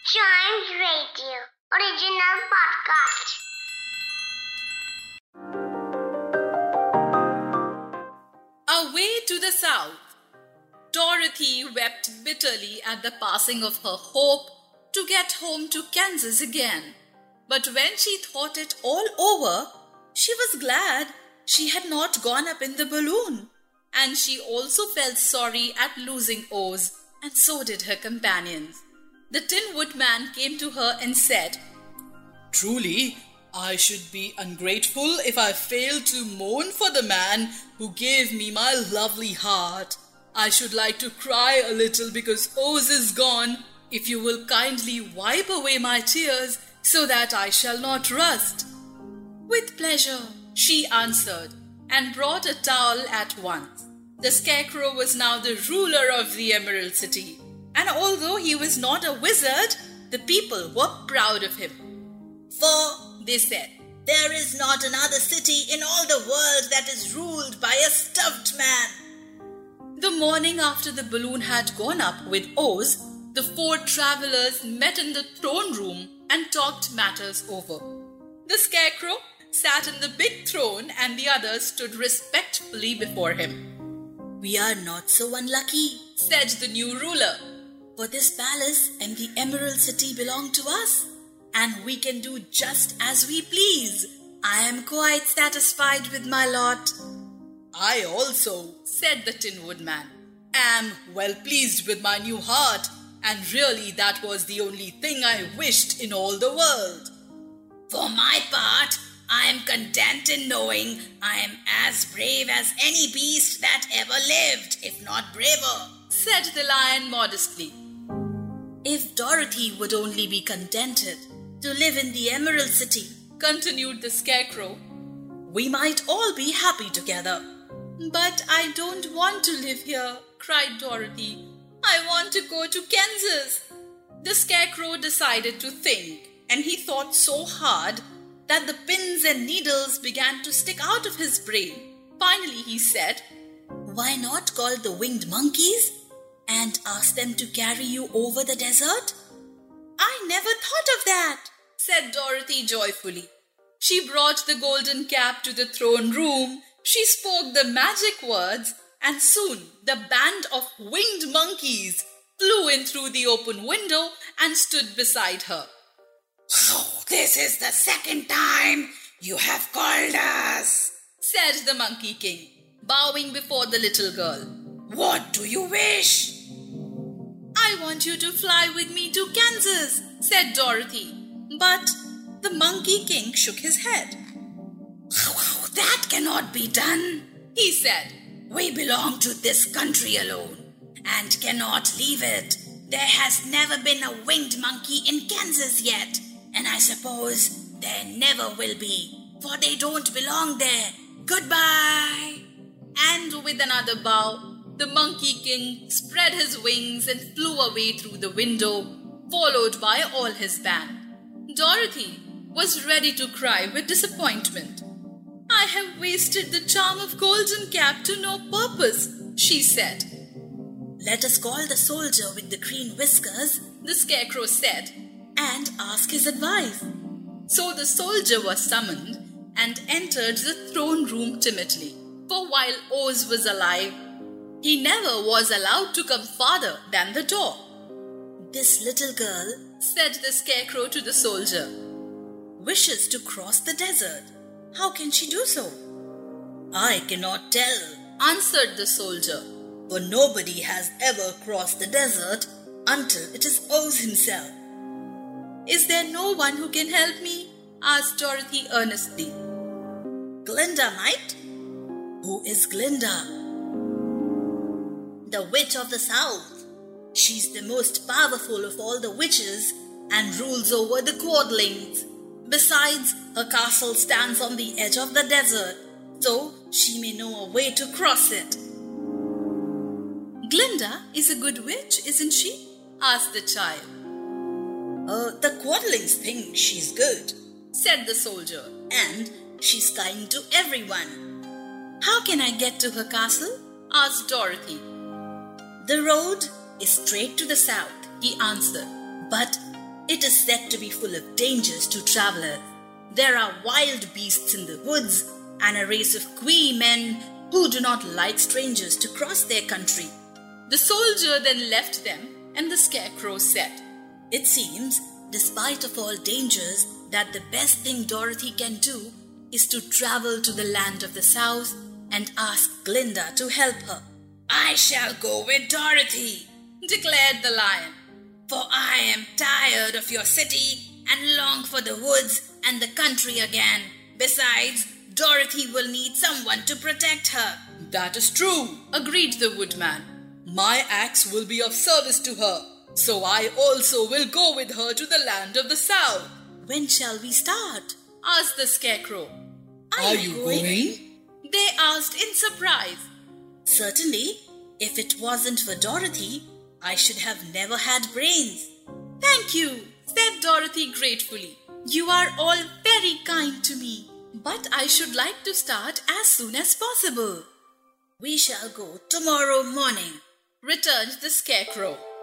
Chimes Radio, original podcast. Away to the south, Dorothy wept bitterly at the passing of her hope to get home to Kansas again. But when she thought it all over, she was glad she had not gone up in the balloon. And she also felt sorry at losing Oz, and so did her companions. The Tin Woodman came to her and said, "Truly, I should be ungrateful if I failed to mourn for the man who gave me my lovely heart. I should like to cry a little because Oz is gone, if you will kindly wipe away my tears so that I shall not rust." "With pleasure," she answered, and brought a towel at once. The Scarecrow was now the ruler of the Emerald City, and although he was not a wizard, the people were proud of him. "For," they said, "there is not another city in all the world that is ruled by a stuffed man." The morning after the balloon had gone up with Oz, the four travelers met in the throne room and talked matters over. The Scarecrow sat in the big throne and the others stood respectfully before him. "We are not so unlucky," said the new ruler, "for this palace and the Emerald City belong to us, and we can do just as we please. I am quite satisfied with my lot." "I also," said the Tin Woodman, "am well pleased with my new heart, and really that was the only thing I wished in all the world." "For my part, I am content in knowing I am as brave as any beast that ever lived, if not braver," said the Lion modestly. "If Dorothy would only be contented to live in the Emerald City," continued the Scarecrow, "we might all be happy together." "But I don't want to live here," cried Dorothy. "I want to go to Kansas." The Scarecrow decided to think, and he thought so hard that the pins and needles began to stick out of his brain. Finally he said, "Why not call the winged monkeys and ask them to carry you over the desert?" "I never thought of that," said Dorothy joyfully. She brought the golden cap to the throne room, she spoke the magic words, and soon the band of winged monkeys flew in through the open window and stood beside her. "Oh, this is the second time you have called us," said the Monkey King, bowing before the little girl. "What do you wish?" "I want you to fly with me to Kansas," said Dorothy. But the Monkey King shook his head. "That cannot be done," he said. "We belong to this country alone and cannot leave it. There has never been a winged monkey in Kansas yet, and I suppose there never will be, for they don't belong there. Goodbye." And with another bow, the Monkey King spread his wings and flew away through the window, followed by all his band. Dorothy was ready to cry with disappointment. "I have wasted the charm of Golden Cap to no purpose," she said. "Let us call the soldier with the green whiskers," the Scarecrow said, "and ask his advice." So the soldier was summoned and entered the throne room timidly, for while Oz was alive, he never was allowed to come farther than the door. "This little girl," said the Scarecrow to the soldier, "wishes to cross the desert. How can she do so?" "I cannot tell," answered the soldier, "for nobody has ever crossed the desert until it is Oz himself." "Is there no one who can help me?" asked Dorothy earnestly. "Glinda might." "Who is Glinda?" "The witch of the south. She's the most powerful of all the witches and rules over the Quadlings. Besides, her castle stands on the edge of the desert, so she may know a way to cross it." "Glinda is a good witch, isn't she?" asked the child. The Quadlings think she's good," said the soldier, "and she's kind to everyone." "How can I get to her castle?" asked Dorothy. "The road is straight to the south," he answered. "But It is said to be full of dangers to travelers. There are wild beasts in the woods and a race of queer men who do not like strangers to cross their country. The soldier then left them, and the Scarecrow said, It seems, despite of all dangers, that the best thing Dorothy can do is to travel to the land of the South and ask Glinda to help her. I shall go with Dorothy, declared the lion. for I am tired of your city and long for the woods and the country again. Besides, Dorothy will need someone to protect her. That is true, Agreed the woodman. my axe will be of service to her, so I also will go with her to the land of the South. When shall we start? Asked the Scarecrow. Are you going? They asked in surprise. Certainly, if it wasn't for Dorothy, I should have never had brains. Thank you, said Dorothy gratefully. You are all very kind to me, but I should like to start as soon as possible, We shall go tomorrow morning. returned the Scarecrow.